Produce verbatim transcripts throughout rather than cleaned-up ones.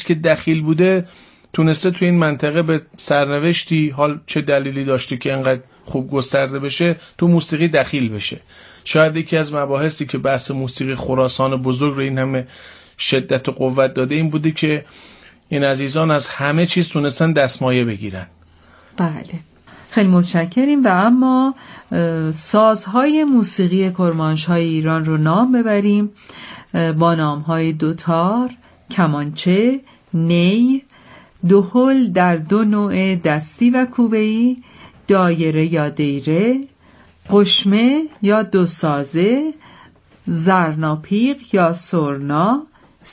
که دخیل بوده تونسته تو این منطقه به سرنوشتی، حال چه دلیلی داشته که انقدر خوب گسترده بشه، تو موسیقی دخیل بشه. شاید یکی از مباحثی که بحث موسیقی خراسان بزرگ رو این همه شدت و قوت داده این بوده که این عزیزان از همه چیز تونستن دستمایه بگیرن. بله، خیلی متشکریم. و اما سازهای موسیقی کرمانشاه ایران رو نام ببریم، با نام‌های دوتار، کمانچه، نی، دهل در دو نوع دستی و کوبه‌ای، دایره یا دیره، قشمه یا دو سازه، زرناپیق یا سرنا،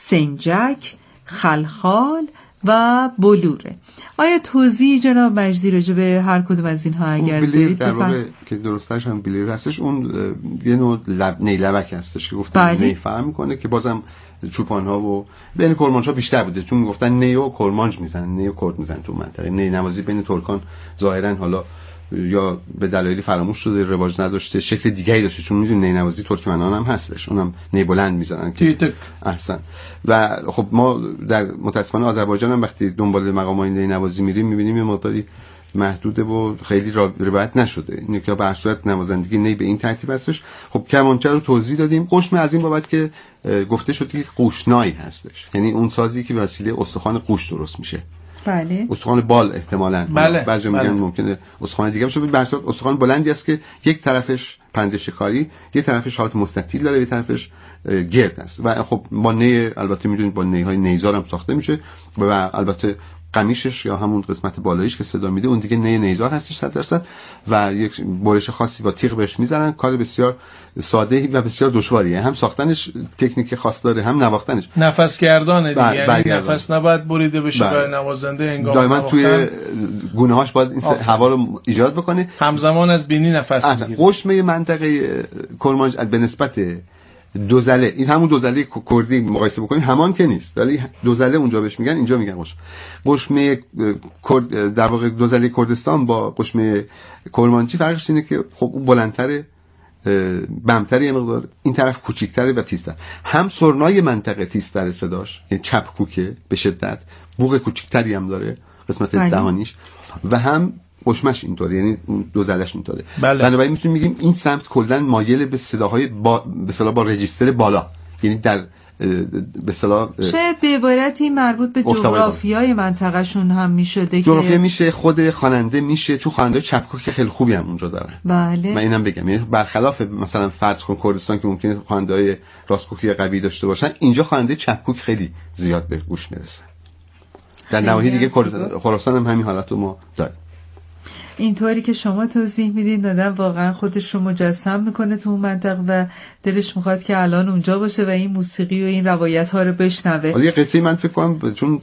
سنجک، خلخال و بلوره. آیا توضیح جناب مجدی راجع به هر کدوم از اینها اگر دارید؟ در واقع که درستش هم بلیر هستش، اون یه نوع لب نیلبک هستش که گفتن بله. نی فهم میکنه که بازم چوپان ها و بین کرمانشاه بیشتر بوده، چون گفتن نی و کرمانج میزنن، نی و کرد میزنن تو منطقه. نی نوازی بین ترکان ظاهرا حالا یا به دلایلی فراموش شده، رواج نداشته، شکل دیگه‌ای داشته، چون میدونید نی نوازی ترکمنان هم هستش، اونم نی بلند میزنن که احسن. و خب ما در متاسفانه آذربایجان هم وقتی دنبال مقامای نی نوازی میریم میبینیم یه مقداری محدوده و خیلی روایت نشده. اینه که به هر صورت نوازندگی نی به این ترتیب هستش. خب کمانچه رو توضیح دادیم. قشمه از این بابت که گفته شد که قوشنایی هستش، یعنی اون سازی که به وسیله استخوان قوش درست میشه. بله. استخوان بال احتمالاً. بله. بعضی میگن بله. ممکنه استخوان دیگه باشه، به هر صورت استخوان بلندی است که یک طرفش پنده شکاری، یک طرفش حالت مستطیل داره، یک طرفش گرد است. و خب با نی البته میدونید با نیهای نیزار هم ساخته میشه و البته قمیشش یا همون قسمت بالاییش که صدا میده اون دیگه نی نیزار هستش صد درصد و یک برش خاصی با تیغ بهش میزنن. کار بسیار ساده و بسیار دشواریه، هم ساختنش تکنیک خاص داره، هم نواختنش. نفس گردانه دیگه، یعنی برگردان. نفس نباید بریده بشه برای نوازنده هنگام دائما توی گونه‌هاش باید این هوا رو ایجاد بکنه، همزمان از بینی نفس میگیره. قشمه منطقه کرمانش به نسبت دوزله، این همون دوزله کردی مقایسه بکنیم همان که نیست، ولی دوزله اونجا بهش میگن، اینجا میگن قشم. قشمه کرد در واقع دوزله کردستان با قشمه کرمانچی فرقش اینه که خب اون بلندتره، بمتره یه مقدار، این طرف کوچیک‌تره و تیزتر. هم سرنای منطقه تیزتر صداش، یعنی چپ کوکه به شدت، بوق کوچیک‌تری هم داره قسمت دهانیش، و هم قشمش اینطوره، یعنی دوزلش اینطوره. بله. بنابراین میتونیم بگیم این سمت کلا مایل به صداهای با به اصطلاح با رجیستر بالا، یعنی در به اصطلاح شاید به عبارتی مربوط به جغرافیای منطقهشون هم میشده، جغرافیا میشه، خود خواننده میشه، چون خواننده چپکوک خیلی خوبی هم اونجا دارن. بله. من اینم بگم، یعنی برخلاف مثلا فرض کن کردستان که ممکنه خواننده‌های راستکوکی قوی داشته باشن، اینجا خواننده چپکوک خیلی زیاد به گوش میرسه. در نواحی دیگه خراسان هم همین حالت رو ما داریم. اینطوری که شما توضیح میدین دادن واقعا خودش رو مجسم میکنه تو اون منطقه و دلش میخواد که الان اونجا باشه و این موسیقی و این روایت ها رو بشنوه. حالا یه قطعی من فکر کنم، چون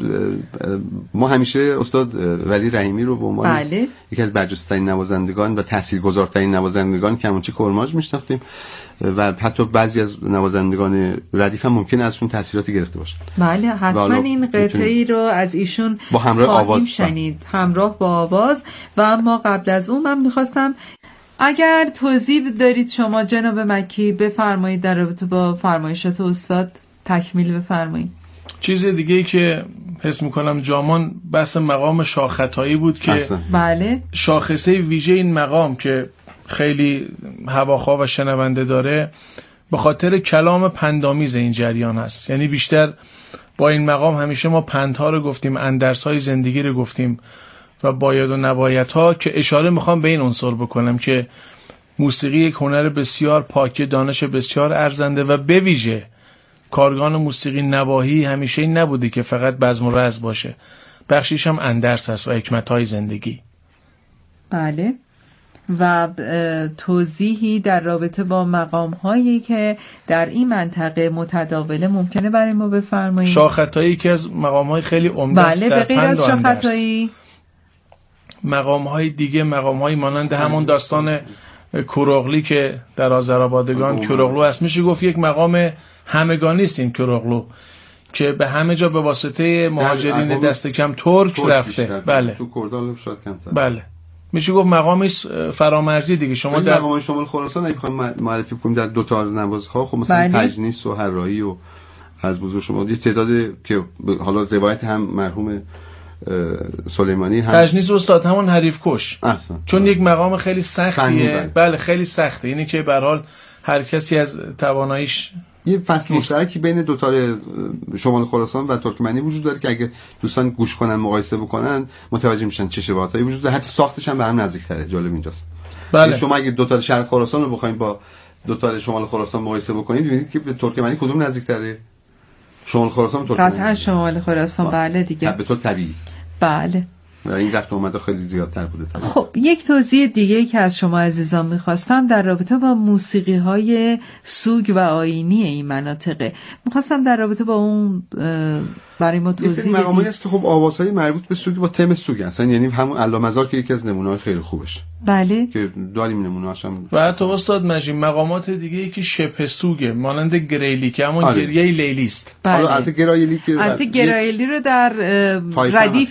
ما همیشه استاد ولی رحیمی رو به عنوان بله. یکی از برجسته‌ترین نوازندگان و تاثیرگذارترین نوازندگان کمانچه کرمانش میشناختیم و حتی بعضی از نوازندگان ردیف هم ممکنه ازشون تاثیراتی گرفته باشه. بله حتما این قطعی رو از ایشون با همراه آواز شنید، همراه با آواز. و اما قبل از اون من میخواستم اگر توضیح دارید شما جناب مکی بفرمایید در رابطه با فرمایشات استاد تکمیل بفرمایید. چیز دیگه ای که حس میکنم جامان بحث مقام شاخطایی بود که احسن. بله شاخصه ویژه این مقام که خیلی هواخواه و شنونده داره به خاطر کلام پندامیز این جریان هست. یعنی بیشتر با این مقام همیشه ما پندها رو گفتیم، اندرس‌های زندگی رو گفتیم و باید و نباید ها، که اشاره میخوام به این عنصر بکنم که موسیقی یک هنر بسیار پاکه، دانش بسیار ارزنده و به ویژه کارگان موسیقی نواحی همیشه این نبوده که فقط بزم و رز باشه، بخشیش هم اندرس هست و حکمت‌های زندگی. بله. و توضیحی در رابطه با مقام‌هایی که در این منطقه متداوله ممکنه برای ما بفرمایید؟ شاخطایی که از مقام‌های خیلی عمده است. بله، به غیر از شاخطایی مقام‌های دیگه، مقام‌های مانند همون داستان کروغلی که در آذربایجان کروغلو است، میشه گفت یک مقام همگانی است این کروغلو که به همه جا به واسطه مهاجرین دست کم ترک رفته. بله. تو کردال شاید کمتر. بله. میشه گفت مقامی فرامرزی دیگه. شما در مقام شمال خراسان اگه بخوایم معرفی کنیم در دو تا نوازها، خب مثلا بله. تجنیس و هرایی و از بزرگ شما یه تعداد که حالا روایت هم مرحوم سلیمانی هم تجنیس استاد همون حریف کش اصلا. چون یک مقام خیلی سختیه. بله. بله خیلی سخته، اینه که به هر حال هر کسی از تواناییش یه فصل مشترکی بین دو تار شمال خراسان و ترکمنی وجود داره که اگه دوستان گوش کنن مقایسه بکنن متوجه میشن چه شباهتایی وجود داره، حتی ساختش هم به هم نزدیک‌تره. جالب اینجاست. بله. شما اگه دو تا شرق خراسان رو بخواید با دو تا شمال خراسان مقایسه بکنید ببینید که به ترکمنی کدوم نزدیک‌تره؟ شمال خراسان به ترکمنی. قطعا شمال خراسان. بله دیگه. به طور طبیعی. بله. و این رفت اومده خیلی زیادتر بوده طبعا. خب یک توضیح دیگه که از شما عزیزان میخواستم در رابطه با موسیقی های سوگ و آیینی این مناطقه، میخواستم در رابطه با اون برای ما توضیح بدید. این مقامایی است که خب آوازهای مربوط به سوگ با تم سوگ هستن، یعنی همون علامزار که یکی از نمونه‌های خیلی خوبش. بله. که داریم نمونه‌هاش هم. و حتی استاد مجید مقامات دیگه ای که شبه سوگه مانند گریلی که همون آره. گریه لیلی است. حالا البته گرایلی که البته گرایلی رو در ردیف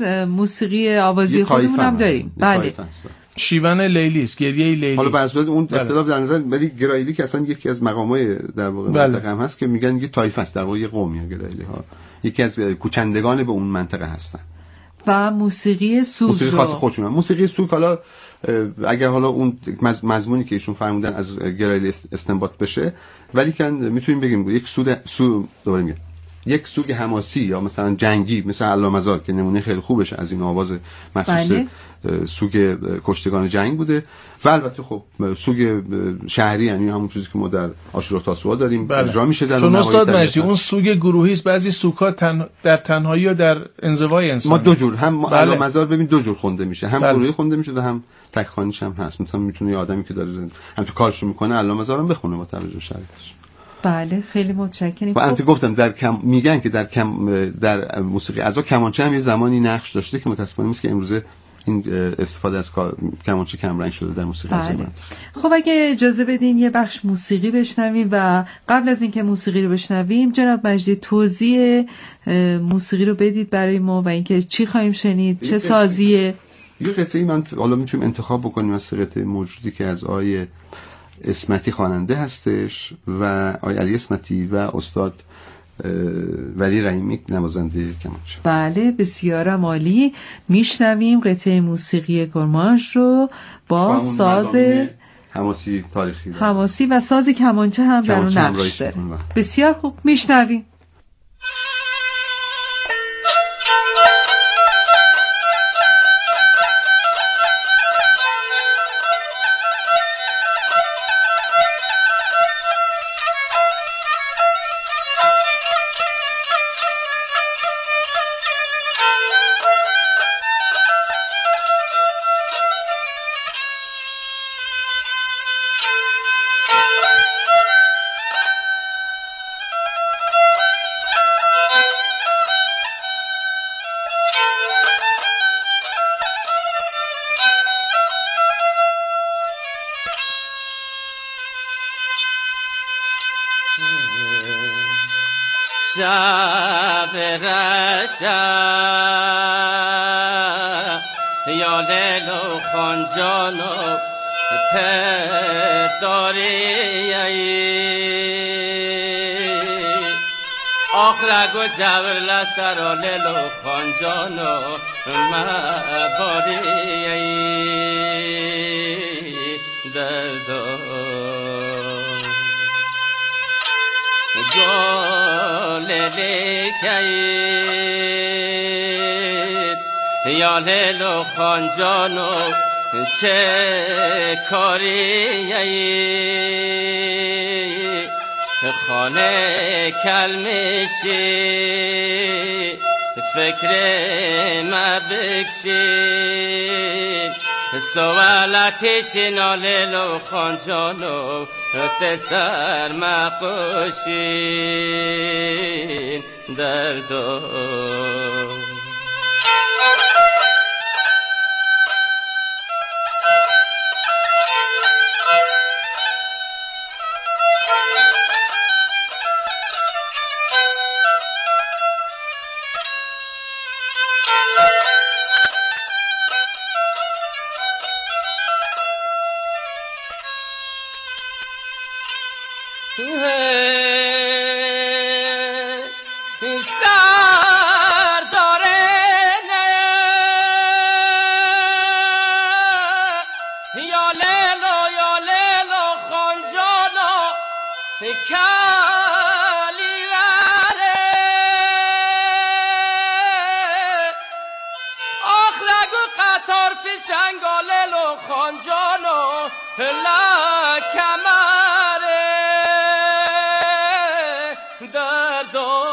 موسیقی آوازی خودمون هم داریم. بله. شیون لیلی است، گریه لیلی. حالا به صورت اون اختلاف در نظر ولی گرایلی که اصلا یکی از مقامای در واقع منطقه هم هست که میگن یه طایفه است، در واقع یه قومیه گرایلی ها. یکی از کوچندگان به اون منطقه هستن. و موسیقی سوگ موسیقی خاص خودشون. موسیقی سوگ حالا اگر حالا اون مضمونی که ایشون فرمودن از گرایلی استنباط بشه، ولی کن میتونیم بگیم یک سود سو دوباره میگم یک سوگ حماسی یا مثلا جنگی مثل علامزار که نمونه خیلی خوبش از این آواز مخصوص بله. سوگ کشتگان جنگ بوده. و البته خب سوگ شهری یعنی همون چیزی که ما در عاشورا تاسوعا داریم بله. اجرا میشه در چون استاد مجدی اون سوگ گروهی است، بعضی سوگ‌ها تن... در تنهایی یا در انزوای انسان ما دو جور هم بله. علامزار ببین دو جور خونده میشه، هم بله. گروهی خونده میشه و هم تک خوانیش هم هست. مثلا میتونه یه آدمی که داره زن... هم تو کارشو میکنه علامزار هم بخونه با توجه شرایطش. بله خیلی متشکرم. و البته گفتم در کم میگن که در کم در موسیقی عزا کمانچه هم یه زمانی نقش داشته که متأسفانه نیست که امروزه این استفاده از کمانچه کم رنگ شده در موسیقی عزا. بله. خب اگه اجازه بدین یه بخش موسیقی بشنویم و قبل از اینکه موسیقی رو بشنویم جناب مجدی توضیح موسیقی رو بدید برای ما و اینکه چی خواهیم شنید، چه سازیه. یه قطعه‌ای من حالا میتونیم انتخاب بکنیم از قطعه موجودی که از آقای اسمتی خواننده هستش و آقای علی اسمتی و استاد ولی رحیمی نوازنده کمانچه. بله بسیار عالی. میشنویم قطعه موسیقی کرمانش رو با ساز حماسی تاریخی داره. حماسی و ساز کمانچه هم در اون نقش داره. بسیار خوب میشنویم. شب رشا یا لیل و خانجان و پداری آخرگ و جبر لستر و لیل و خانجان و مباری دردو لیلی کهید یا لیل و خانجان و چه کاری خانه کلمشی فکر مبکشی سوالکشی لیل و خانجان و تسر مقوشین دردو طرف شنگالل و خانجان و لا کمر دردان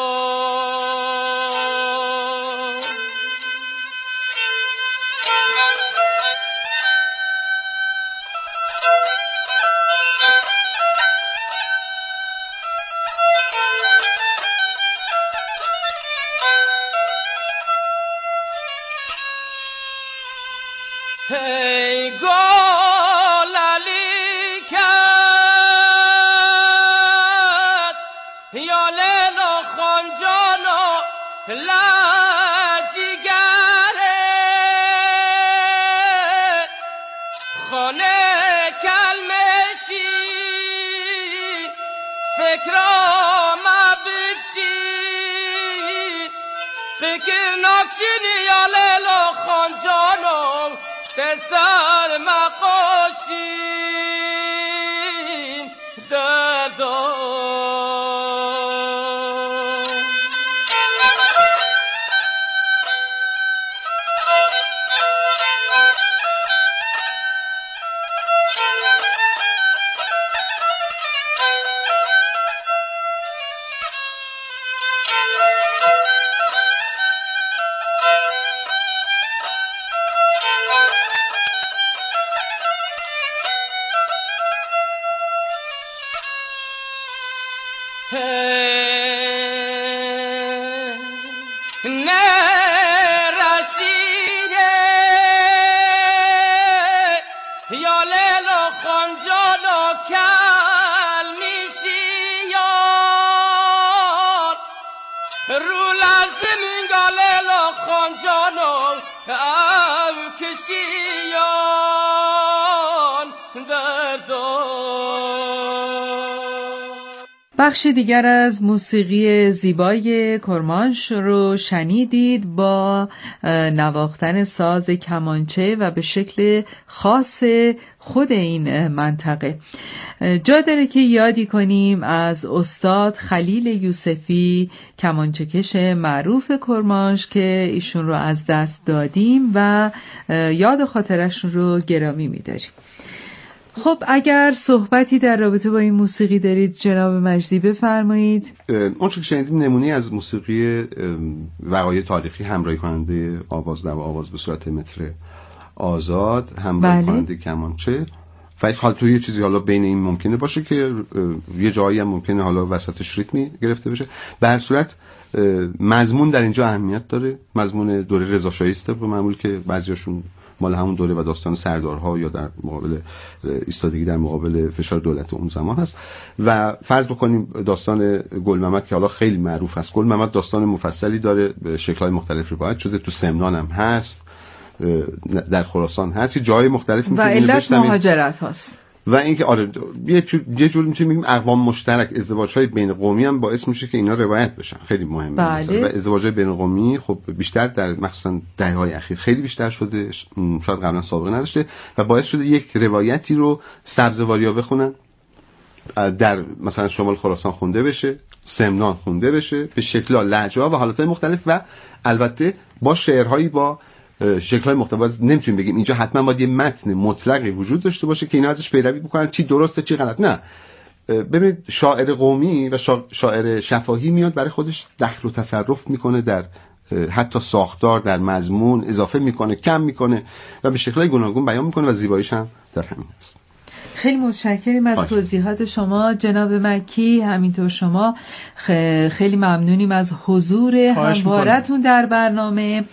Hey, gol alikat ya lelo khanjano la jigare khane kalmeshi fikra mabikshi fikir nakshini ya lelo khanjano تسار مقاشین دردان نه رشیده یا لیلو خانجانو کل میشیان رو لازم اینگا لیلو خانجانو ام کشیان دردان. بخشی دیگر از موسیقی زیبای کرمانش رو شنیدید با نواختن ساز کمانچه و به شکل خاص خود این منطقه. جا داره که یادی کنیم از استاد خلیل یوسفی، کمانچه‌کش معروف کرمانش که ایشون رو از دست دادیم و یاد خاطرش رو گرامی می‌داریم. خب اگر صحبتی در رابطه با این موسیقی دارید جناب مجدی بفرمایید. اونچه که شنیدیم نمونه از موسیقی وقایع تاریخی همراهی کننده آواز و آواز به صورت متر آزاد، همراهی بله. کننده کمانچه و حالا تو یه چیزی حالا بین این ممکنه باشه که یه جایی هم ممکنه حالا وسطش ریتمی گرفته بشه. به هر صورت مضمون در اینجا اهمیت داره. مضمون دوره رضا شاهی است به معمول که بعضیاشون مال همون دوره و داستان سردارها یا در مقابل ایستادگی در مقابل فشار دولت اون زمان هست. و فرض بکنیم داستان گل محمد که حالا خیلی معروف است. گل محمد داستان مفصلی داره، به شکل‌های مختلف روایت شده، تو سمنان هم هست، در خراسان هست، جای مختلف میشه. و علت مهاجرت هست. و اینکه آره یه جور یه جور میتونیم بگیم اقوام مشترک، ازدواج‌های بین قومی هم باعث میشه که اینا روایت بشن. خیلی مهمه. بله. و ازدواج‌های بین قومی خب بیشتر در مخصوصا دهه‌های اخیر خیلی بیشتر شده، شاید قبلا سابقه نداشته و باعث شده یک روایتی رو سبزواریا بخونن، در مثلا شمال خراسان خونده بشه، سمنان خونده بشه، به شکل‌ها، لهجه‌ها و حالت‌های مختلف و البته با شعرهایی با شکل‌های مختلف. نمیتونیم بگیم اینجا حتما باید یه متن مطلقی وجود داشته باشه که اینا ازش پیروی بکنن چی درسته چی غلط. نه، ببینید شاعر قومی و شاعر شفاهی میاد برای خودش دخل و تصرف میکنه در حتی ساختار، در مضمون اضافه میکنه، کم میکنه و به شکل‌های گوناگون بیان میکنه و زیباییش هم در همین است. خیلی متشکریم از توضیحات شما جناب مکی. همینطور شما خیلی ممنونیم از حضور هموارتون در برنامه.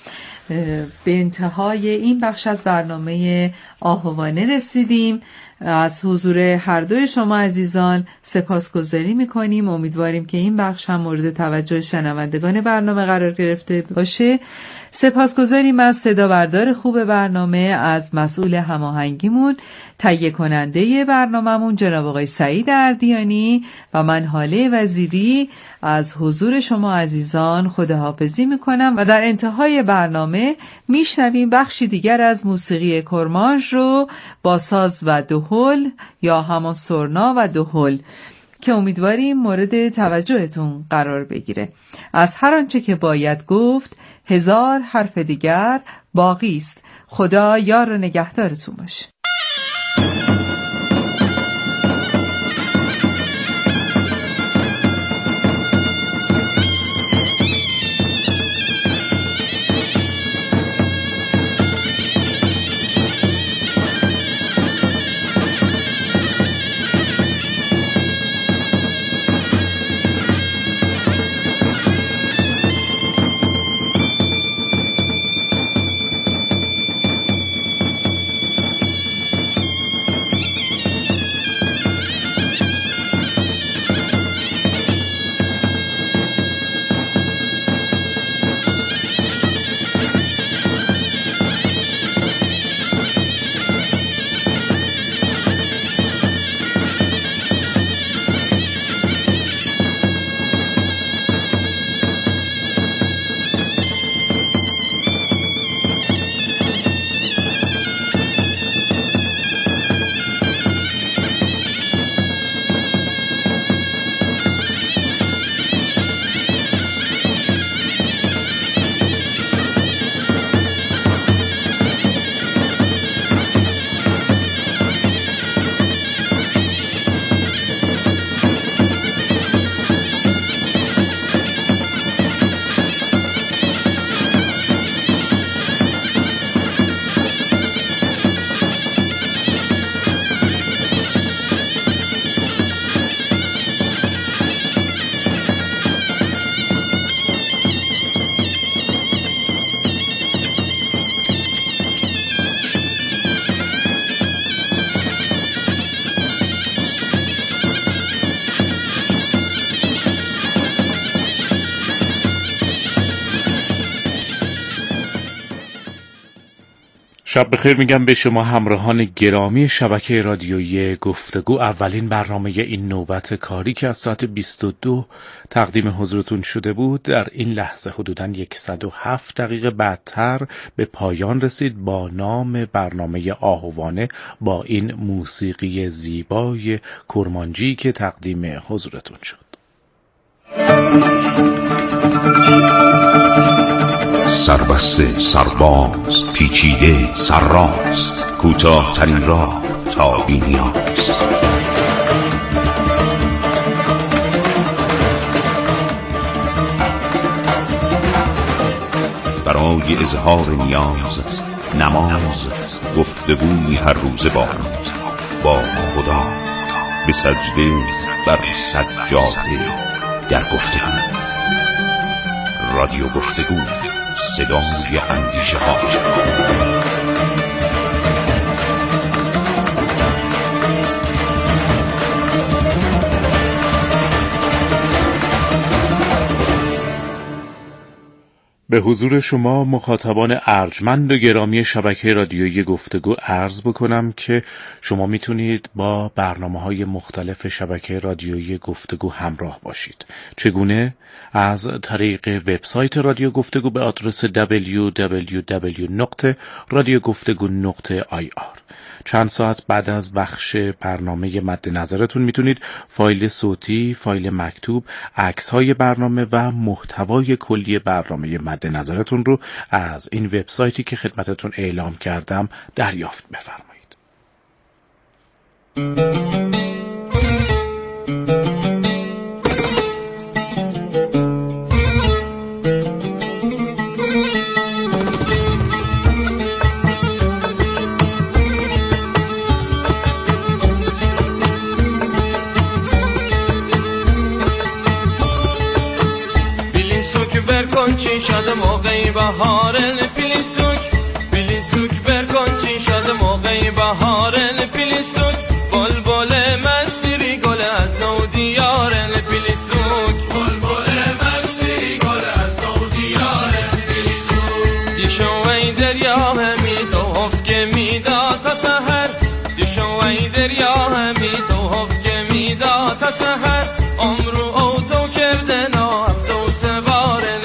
به انتهای این بخش از برنامه آهوانه رسیدیم. از حضور هر دوی شما عزیزان سپاسگزاری میکنیم. امیدواریم که این بخش هم مورد توجه شنوندگان برنامه قرار گرفته باشه. سپاسگزاریم از صدا بردار خوب برنامه، از مسئول هماهنگیمون، تهیه کننده برنامه‌مون جناب آقای سعید اردیانی و من هاله وزیری. از حضور شما عزیزان خداحافظی میکنم و در انتهای برنامه میشنویم بخشی دیگر از موسیقی کرمانش رو با ساز و دهل یا همان سرنا و دهل که امیدواریم مورد توجهتون قرار بگیره. از هر آنچه که باید گفت هزار حرف دیگر باقی است. خدا یار و نگهدارتون باشه. شب بخیر میگم به شما همراهان گرامی شبکه رادیویی گفتگو. اولین برنامه این نوبت کاری که از ساعت بیست و دو تقدیم حضورتون شده بود در این لحظه حدوداً صد و هفت دقیقه بعدتر به پایان رسید با نام برنامه آهوانه، با این موسیقی زیبای کرمانجی که تقدیم حضورتون شد. سربسته، سرباز، پیچیده، سرراست، کوتاه ترین راه تا بی نیاز. برای اظهار نیاز، نماز، گفتگوی هر روز با با خدا، به سجده بر سجاده در گفتگو. رادیو گفتگو، صدای اندیشه ها. به حضور شما مخاطبان ارجمند و گرامی شبکه رادیویی گفتگو عرض بکنم که شما میتونید با برنامه‌های مختلف شبکه رادیویی گفتگو همراه باشید. چگونه؟ از طریق وبسایت رادیو گفتگو به آدرس دبلیو دبلیو دبلیو دات رادیو گفتگو دات آی آر. چند ساعت بعد از بخش برنامه مد نظرتون میتونید فایل صوتی، فایل مکتوب، عکس‌های برنامه و محتوای کلی برنامه مد نظرتون رو از این وبسایتی که خدمتتون اعلام کردم دریافت بفرمایید. چی شده موقعی بهاره پیلیسوک پیلیسوک برکن چی شده موقعی بهاره پیلیسوک بلبل مسیری گل از نو دیاره پیلیسوک بلبل مسیری گل از نو دیاره پیلیسوک دیشو ای دریا همی تو هفک میدا تا سحر دیشو ای دریا همی تو هفک میدا تا سحر عمرو او تو کرده نا هفتو سواره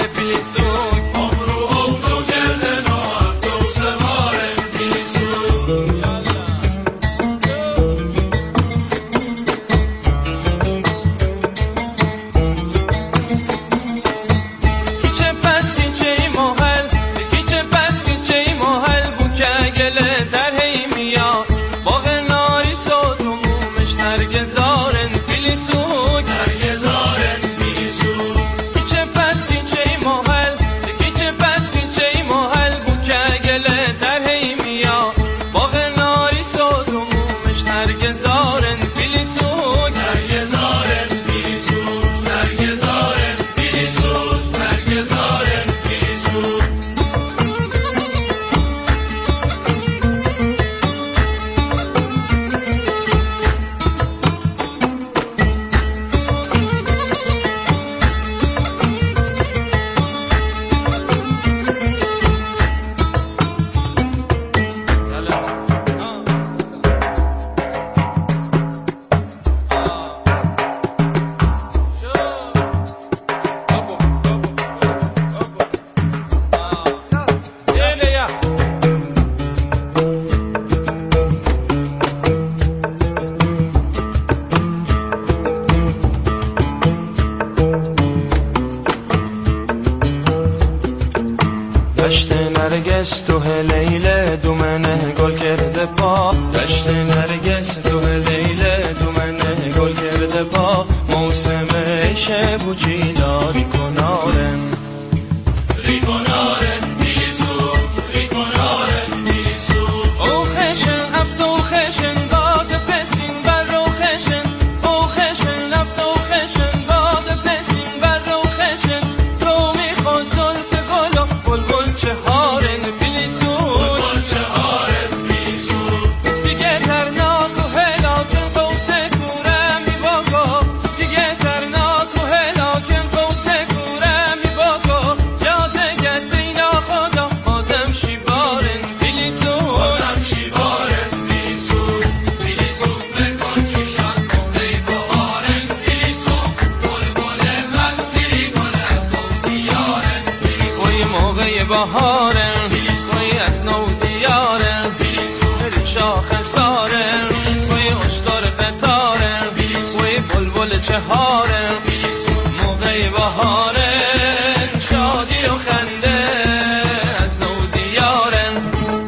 دشت نرگس تو لیل دومنه گل کرده پا دشت نرگس تو لیل دومنه گل کرده پا موسم عشق بوچی داری کنارن ری کنارن دیلیسو ری کنارن دیلیسو او خشن هفت او خشن باد پسین بر او خشن او خشن هفت او خشن باد پسین بر او خشن رو میخواد زلف گل و بلبل چهارن دیلیسو بلبل چهارن دیلیسو سیگه ترناک و هلاکن قوس کورم می باکا سیگه ترناک و هلاکن قوس کورم می باکا یازه گدینا خدا بازم شیبارن دیلیسو بازم شیبارن دیلیسو دیلیسو بکن کشان موقعی بهارن دیلیسو بلبل مستری گل از نو دیارن دیلیسوی موقع بهارن دیلیسوی از نو دیارن دیلیسو بری شاخ سارن دیلیسوی اشتار قطارن دیلیسوی بلبل چهارن دیلیسو موقع بهارن شادی و خنده از نو دیارن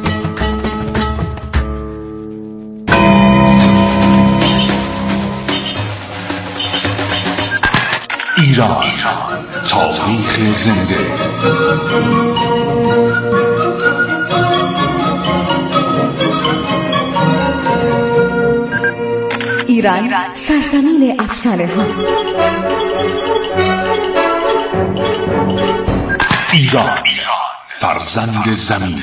ایران تاریخ زنده ایران سرزمین افسانه ها ایران فرزند زمین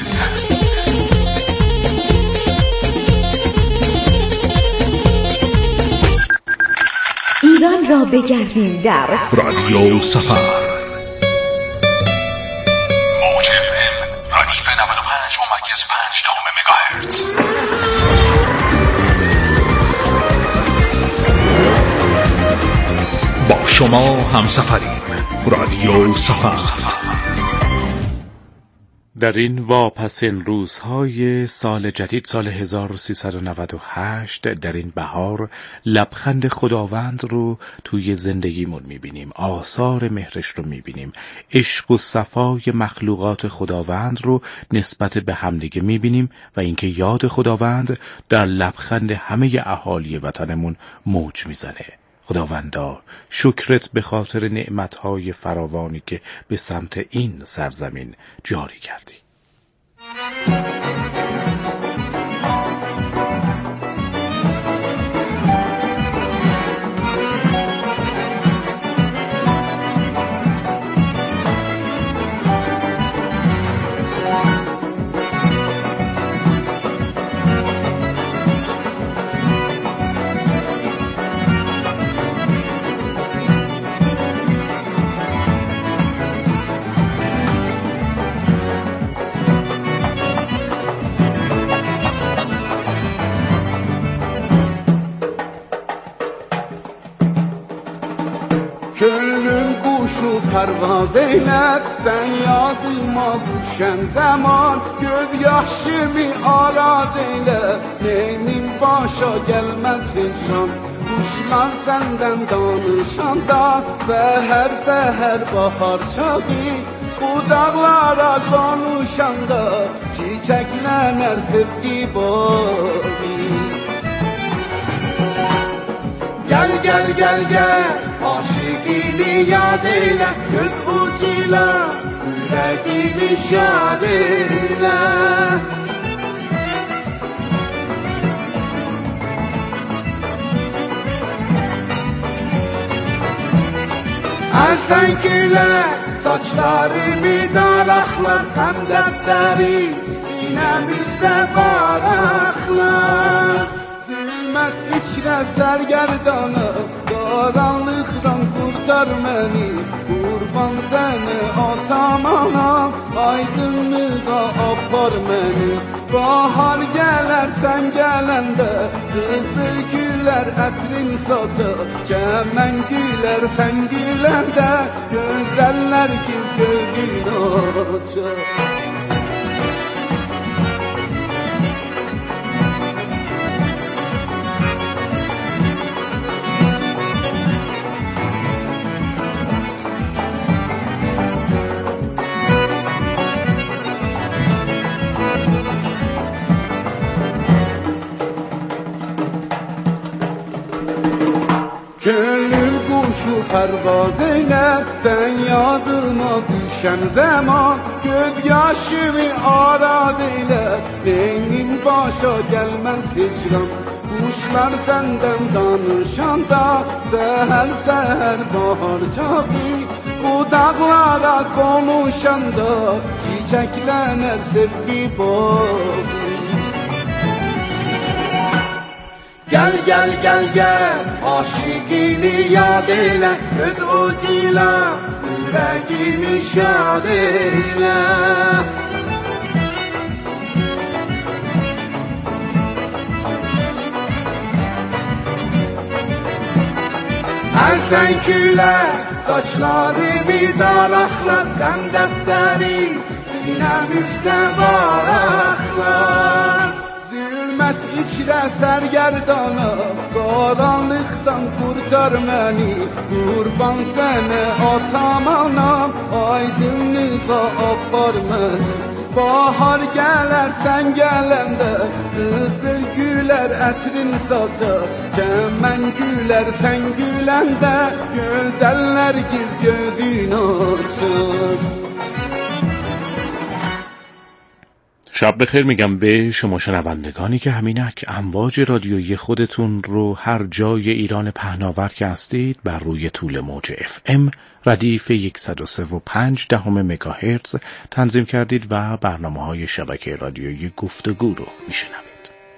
ایران را بگردیم در رادیو سفر موج اف ام ردیف نود و پنج ممیز پنج دهم مگاهرتز. با شما همسفریم. رادیو سفر. در این واپسین روزهای سال جدید سال هزار و سیصد و نود و هشت در این بهار لبخند خداوند رو توی زندگیمون میبینیم، آثار مهرش رو میبینیم، عشق و صفای مخلوقات خداوند رو نسبت به همدیگه میبینیم و اینکه یاد خداوند در لبخند همه اهالی وطنمون موج میزنه. خداوندا شکرت به خاطر نعمتهای فراوانی که به سمت این سرزمین جاری کردی. Gönlüm kuşu parvaz eyler, sen yadıma düşen zaman göz yaşımı araz eyler, neynim başa gelmez hicran. Kuşlar senden danışanda seher seher bahar çağı, bu dağlara konuşanda çiçeklenir sevgi bağı. Gel gel gel gel aşıkını yad eyle, göz ucuyla yüreğimi şad eyle. Esen güler saçlarımı daraklar, hem defteri sinemizde baraklar. Zulmet içine sergerdanım, karanlıktan kurtar beni. Kurban seni atam anam, aydınlığa apar beni. Bahar geler sen gelende, kızıl güller etrin saçı. Çemen güler sen gülende, güzeller gül gözün açar. pervazeyler. Sen yadıma düşen zaman gözyaşımı arad eyler. Benim başa gelmez hicran, kuşlar senden danışanda, seher seher bahar çağı bu dağlara konuşanda, çiçeklenir sevgi bağı. Gel gel gel gel aşıkını yad eyle, göz ucuyla yüreğimi şad eyle. Esen küler saçlarımı daraklar, kan defteri sinemizde varaklar. Zulmet içre sergerdana, karanlıktan kurtar beni. Kurban sene atam anam, aydınlığa apar beni. Bahar geler sen gelende, kızıl güler etrin saçar. Çemen güler sen gülende, gözler giz gözün açar. شب بخیر میگم به شما شنوندگانی که همینک امواج رادیویی خودتون رو هر جای ایران پهناور که هستید بر روی طول موج اف ام ردیف صد و سه و پنج دهم مگاهرتز تنظیم کردید و برنامه‌های شبکه رادیویی گفتگو رو میشنوید.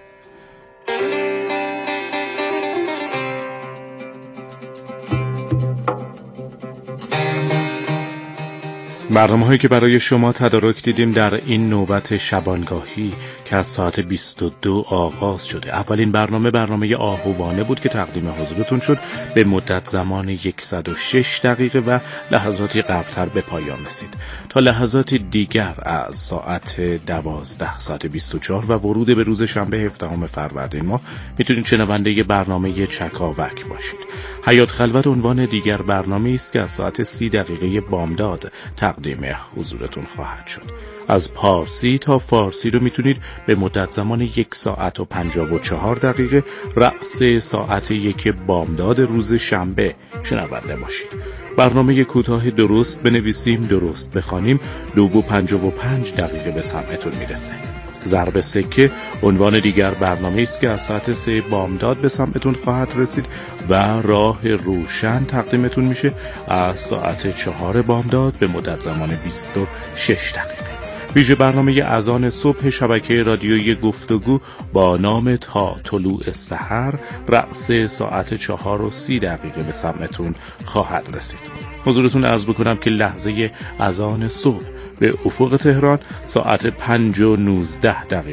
برنامه هایی که برای شما تدارک دیدیم در این نوبت شبانگاهی که از ساعت بیست و دو آغاز شده. اولین برنامه برنامه آهوانه بود که تقدیم حضورتون شد، به مدت زمان صد و شش دقیقه و لحظاتی قبلتر به پایان رسید. تا لحظات دیگر از ساعت دوازده ساعت بیست و چهار و ورود به روز شنبه هفدهم فروردین ماه میتونید شنونده برنامه چکاوک باشید. حیات خلوت عنوان دیگر برنامه است که از ساعت سی دقیقه بامداد تقدیم حضورتون خواهد شد. از پارسی تا فارسی رو میتونید به مدت زمان یک ساعت و پنجاه و چهار دقیقه رأس ساعت یک بامداد روز شنبه شنونده باشید. برنامه کوتاه درست بنویسیم درست بخوانیم دو و پنجاه و پنج دقیقه به سمعتون میرسه. ضرب سکه عنوان دیگر برنامه است که از ساعت سه بامداد به سمعتون خواهد رسید و راه روشن تقدیمتون میشه از ساعت چهار بامداد به مدت زمان بیست و شش دقیقه. ویژه برنامه اذان صبح شبکه رادیویی گفتگو با نام تا طلوع سحر رأس ساعت چهار و سی دقیقه به سمعتون خواهد رسید. حضورتون عرض بکنم که لحظه اذان صبح به افق تهران ساعت پنج و نوزده دقیقه